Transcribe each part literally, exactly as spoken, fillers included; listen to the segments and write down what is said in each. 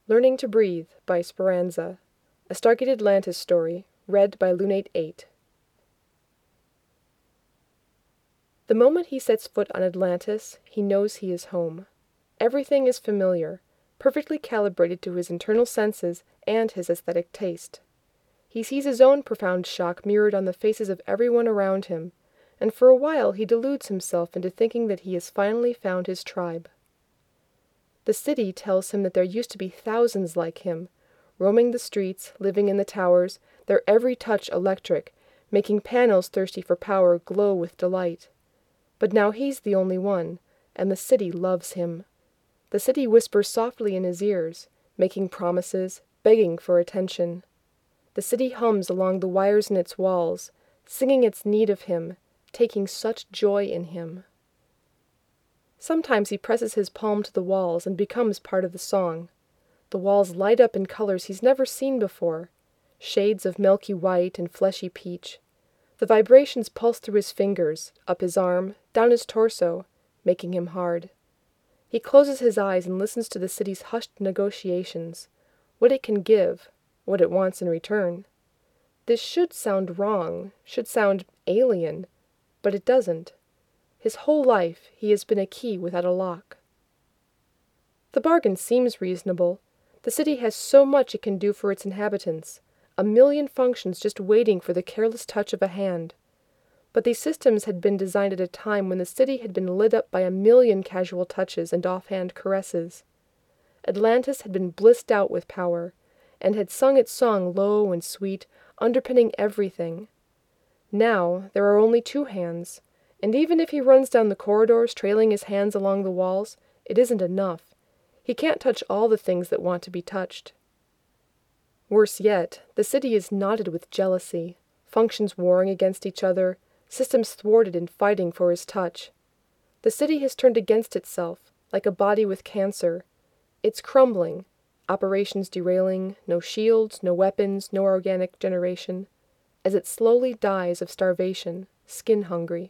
Learning to Breathe by Speranza, a Stargate Atlantis story, read by Lunate eight. The moment he sets foot on Atlantis, he knows he is home. Everything is familiar, perfectly calibrated to his internal senses and his aesthetic taste. He sees his own profound shock mirrored on the faces of everyone around him, and for a while he deludes himself into thinking that he has finally found his tribe. The city tells him that there used to be thousands like him, roaming the streets, living in the towers, their every touch electric, making panels thirsty for power glow with delight. But now he's the only one, and the city loves him. The city whispers softly in his ears, making promises, begging for attention. The city hums along the wires in its walls, singing its need of him, taking such joy in him. Sometimes he presses his palm to the walls and becomes part of the song. The walls light up in colors he's never seen before, shades of milky white and fleshy peach. The vibrations pulse through his fingers, up his arm, down his torso, making him hard. He closes his eyes and listens to the city's hushed negotiations, what it can give, what it wants in return. This should sound wrong, should sound alien, but it doesn't. His whole life he has been a key without a lock. The bargain seems reasonable. The city has so much it can do for its inhabitants, a million functions just waiting for the careless touch of a hand. But these systems had been designed at a time when the city had been lit up by a million casual touches and offhand caresses. Atlantis had been blissed out with power, and had sung its song low and sweet, underpinning everything. Now there are only two hands, and even if he runs down the corridors trailing his hands along the walls, it isn't enough. He can't touch all the things that want to be touched. Worse yet, the city is knotted with jealousy, functions warring against each other, systems thwarted in fighting for his touch. The city has turned against itself, like a body with cancer. It's crumbling, operations derailing, no shields, no weapons, no organic generation, as it slowly dies of starvation, skin-hungry.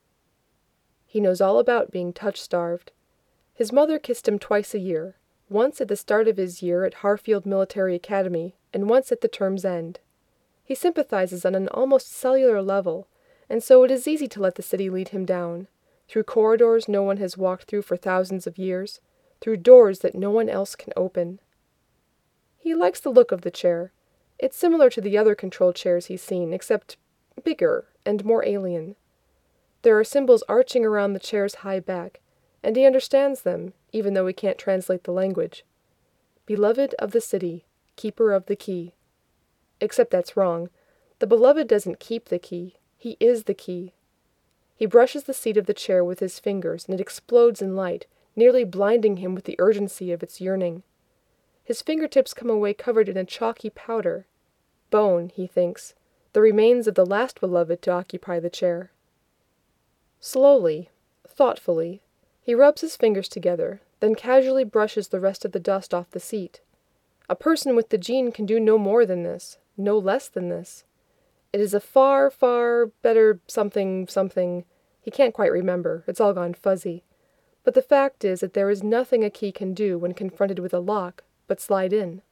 He knows all about being touch-starved. His mother kissed him twice a year, once at the start of his year at Harfield Military Academy, and once at the term's end. He sympathizes on an almost cellular level, and so it is easy to let the city lead him down, through corridors no one has walked through for thousands of years, through doors that no one else can open. He likes the look of the chair. It's similar to the other control chairs he's seen, except bigger and more alien. There are symbols arching around the chair's high back, and he understands them, even though he can't translate the language. Beloved of the city, keeper of the key. Except that's wrong. The beloved doesn't keep the key. He is the key. He brushes the seat of the chair with his fingers, and it explodes in light, nearly blinding him with the urgency of its yearning. His fingertips come away covered in a chalky powder. Bone, he thinks, the remains of the last beloved to occupy the chair. Slowly, thoughtfully, he rubs his fingers together, then casually brushes the rest of the dust off the seat. A person with the gene can do no more than this, no less than this. It is a far, far better something, something. He can't quite remember, it's all gone fuzzy. But the fact is that there is nothing a key can do when confronted with a lock but slide in.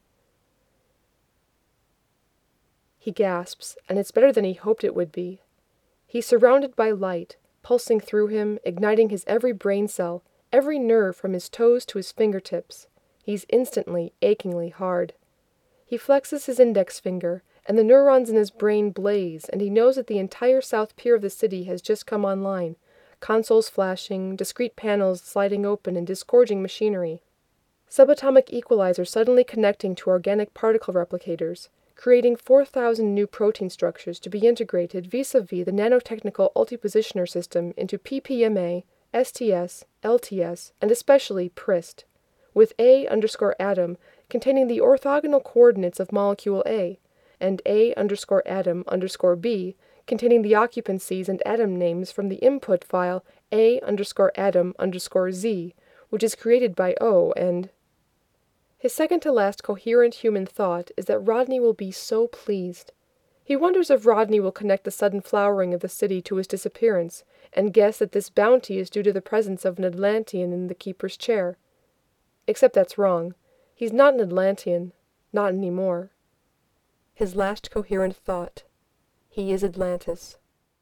He gasps, and it's better than he hoped it would be. He's surrounded by light, pulsing through him, igniting his every brain cell, every nerve from his toes to his fingertips. He's instantly, achingly hard. He flexes his index finger, and the neurons in his brain blaze, and he knows that the entire south pier of the city has just come online, consoles flashing, discrete panels sliding open and disgorging machinery, subatomic equalizers suddenly connecting to organic particle replicators, creating four thousand new protein structures to be integrated vis-a-vis the nanotechnical ultipositioner system into P P M A, S T S, L T S, and especially P R I S T, with A underscore atom containing the orthogonal coordinates of molecule A, and A underscore atom underscore B containing the occupancies and atom names from the input file A underscore atom underscore Z, which is created by O, and... His second-to-last coherent human thought is that Rodney will be so pleased. He wonders if Rodney will connect the sudden flowering of the city to his disappearance, and guess that this bounty is due to the presence of an Atlantean in the keeper's chair. Except that's wrong. He's not an Atlantean, not anymore. His last coherent thought. He is Atlantis.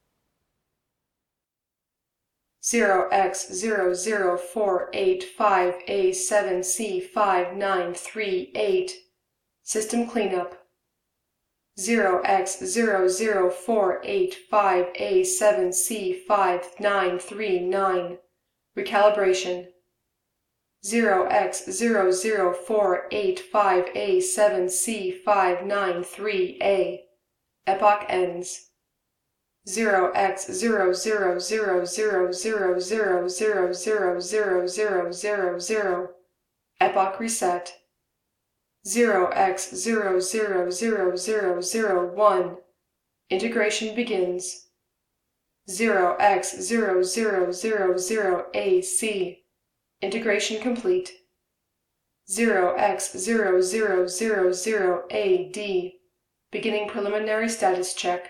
zero x zero zero four eight five A seven C five nine three eight. System cleanup. zero x zero zero four eight five A seven C five nine three nine. Recalibration. zero x zero zero four eight five A seven C five nine three A. Epoch ends. zero x zero zero zero zero zero zero zero zero zero zero zero zero. Epoch reset. zero x zero zero zero zero zero one. Integration begins. zero x zero zero zero zero A C. Integration complete. zero x zero zero zero zero A D. Beginning preliminary status check.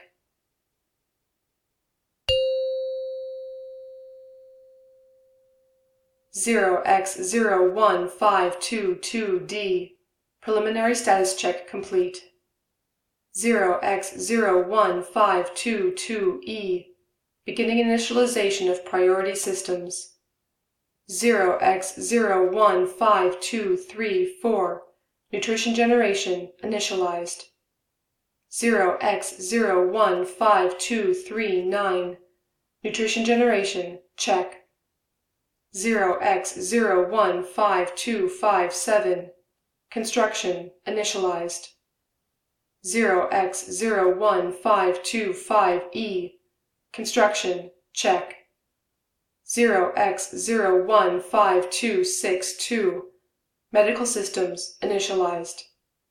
zero x zero one five two two D. Preliminary status check complete. zero x zero one five two two E. Beginning initialization of priority systems. zero x zero one five two three four. Nutrition generation initialized. zero x zero one five two three nine. Nutrition generation check. zero x zero one five two five seven. Construction initialized. zero x zero one five two five E. Construction check. zero x zero one five two six two. Medical systems initialized.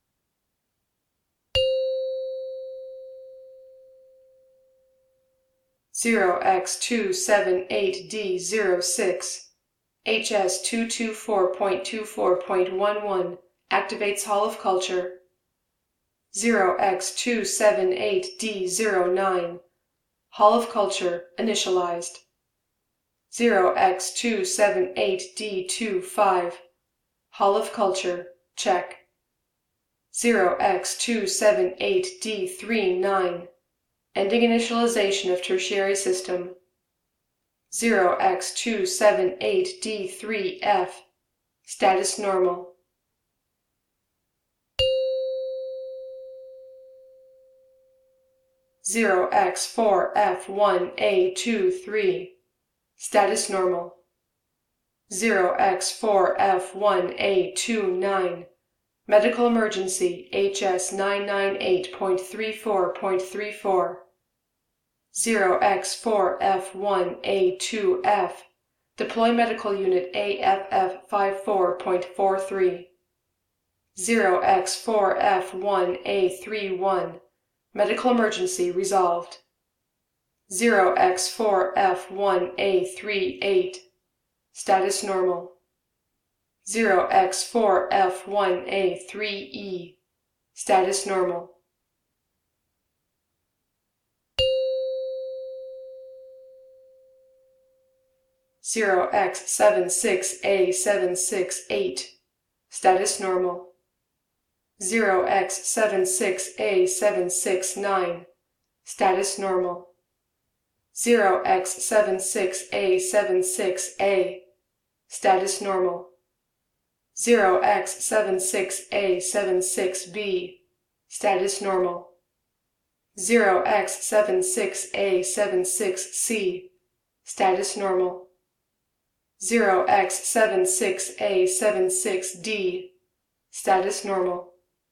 zero x two seven eight D zero six. H S two two four point two four point one one activates Hall of Culture. zero x two seven eight D zero nine. Hall of Culture initialized. zero x two seven eight D two five. Hall of Culture check. zero x two seven eight D three nine. Ending initialization of tertiary system. zero x two seven eight D three F. Status normal. zero x four F one A two three. Status normal. zero x four F one A two nine. Medical emergency H S nine nine eight point three four point three four. zero x four F one A two F. Deploy medical unit A F F fifty-four point four three. zero x four F one A thirty-one. Medical emergency resolved. zero x four F one A thirty-eight. Status normal. zero x four F one A three E. Status normal. zero x seven six A seven six eight. Status normal. zero x seven six A seven six nine. Status normal. zero x seven six A seven six A. Status normal. zero x seven six A seven six B. Status normal. zero x seven six A seven six C. Status normal. zero x seven six A seven six D. Status normal.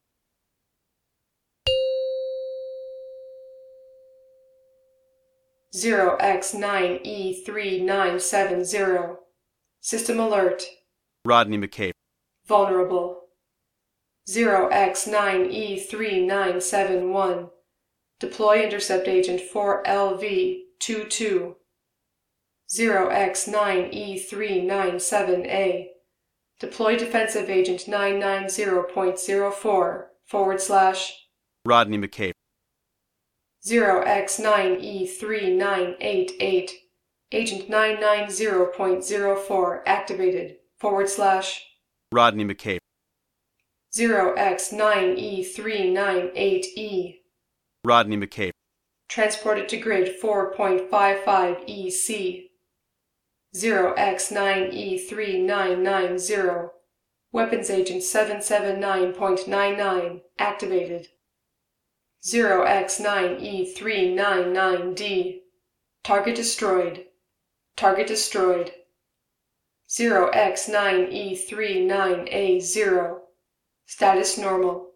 zero x nine E three nine seven zero. System alert. Rodney McCabe. Vulnerable. zero x nine E three nine seven one. Deploy intercept agent four L V twenty-two. zero x nine E three nine seven A. Deploy defensive agent nine nine zero point zero four forward slash Rodney McCabe. zero x nine E three nine eight eight. Agent nine nine zero point zero four activated forward slash Rodney McCabe. zero X nine E three nine eight E. Rodney McCabe. Transported to grid four point five five E C. zero X nine E three nine nine zero. Weapons agent seven seven nine point nine nine activated. zero X nine E three nine nine D. Target destroyed. Target destroyed. zero X nine E three nine A zero. Status normal.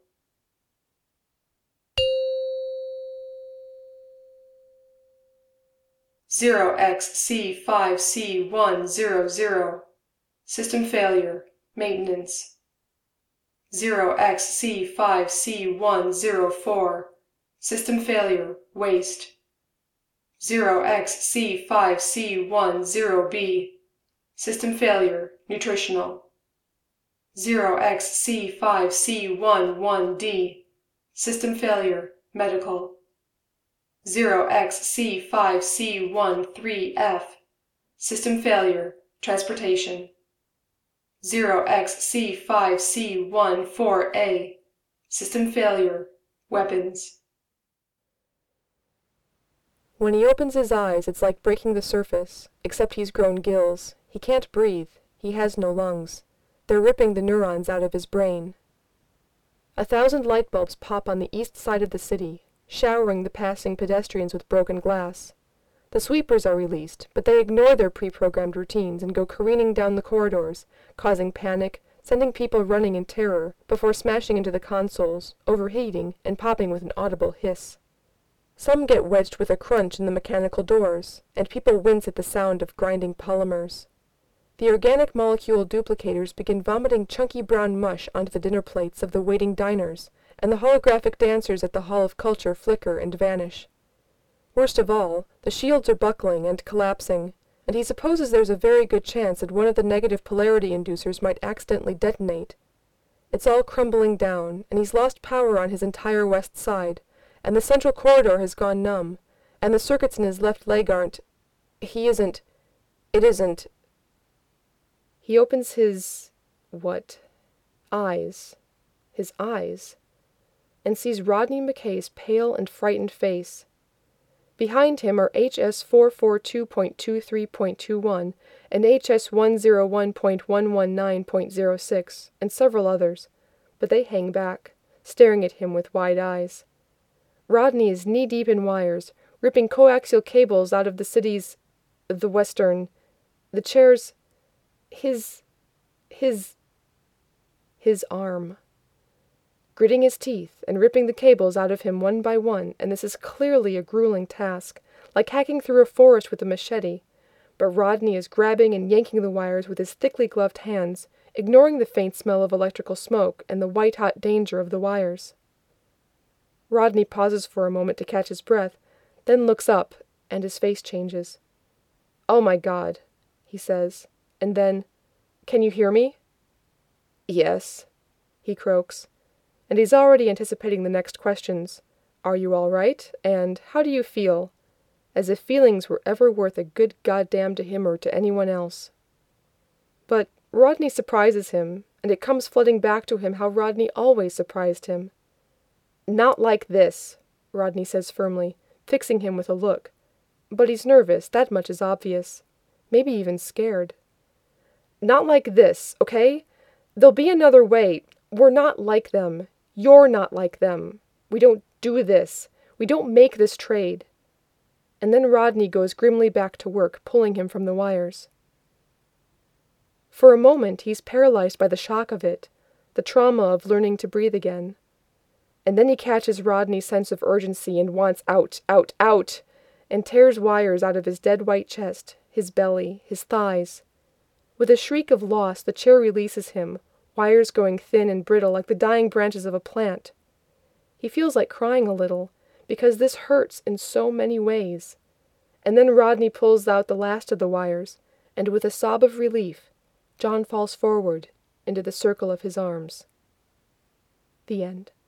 zero X C five C one zero zero. System failure. Maintenance. zero X C five C one zero four. System failure. Waste. zero X C five C one zero B. System failure. Nutritional. zero X C five C one one D. System failure. Medical. zero X C five C one three F. System failure. Transportation. zero X C five C one four A. System failure. Weapons. When he opens his eyes, it's like breaking the surface, except he's grown gills. He can't breathe. He has no lungs. They're ripping the neurons out of his brain. A thousand light bulbs pop on the east side of the city, showering the passing pedestrians with broken glass. The sweepers are released, but they ignore their pre-programmed routines and go careening down the corridors, causing panic, sending people running in terror, before smashing into the consoles, overheating, and popping with an audible hiss. Some get wedged with a crunch in the mechanical doors, and people wince at the sound of grinding polymers. The organic molecule duplicators begin vomiting chunky brown mush onto the dinner plates of the waiting diners, and the holographic dancers at the Hall of Culture flicker and vanish. Worst of all, the shields are buckling and collapsing, and he supposes there's a very good chance that one of the negative polarity inducers might accidentally detonate. It's all crumbling down, and he's lost power on his entire west side, and the central corridor has gone numb, and the circuits in his left leg aren't... He isn't... It isn't... He opens his... what? Eyes. His eyes. And sees Rodney McKay's pale and frightened face. Behind him are H S four forty-two point twenty-three point twenty-one and H S one oh one point one nineteen point oh six, and several others, but they hang back, staring at him with wide eyes. Rodney is knee-deep in wires, ripping coaxial cables out of the city's... the western... the chair's... his... his... his arm. Gritting his teeth and ripping the cables out of him one by one, and this is clearly a grueling task, like hacking through a forest with a machete, but Rodney is grabbing and yanking the wires with his thickly gloved hands, ignoring the faint smell of electrical smoke and the white-hot danger of the wires. Rodney pauses for a moment to catch his breath, then looks up, and his face changes. "Oh my God," he says, and then, "Can you hear me?" "Yes," he croaks. And he's already anticipating the next questions. "Are you all right?" and "How do you feel?" As if feelings were ever worth a good goddamn to him or to anyone else. But Rodney surprises him, and it comes flooding back to him how Rodney always surprised him. "Not like this," Rodney says firmly, fixing him with a look. But he's nervous, that much is obvious. Maybe even scared. "Not like this, okay? There'll be another way. We're not like them. You're not like them. We don't do this. We don't make this trade." And then Rodney goes grimly back to work, pulling him from the wires. For a moment, he's paralyzed by the shock of it, the trauma of learning to breathe again. And then he catches Rodney's sense of urgency and wants out, out, out, and tears wires out of his dead white chest, his belly, his thighs. With a shriek of loss, the chair releases him, wires going thin and brittle like the dying branches of a plant. He feels like crying a little, because this hurts in so many ways. And then Rodney pulls out the last of the wires, and with a sob of relief, John falls forward into the circle of his arms. The end.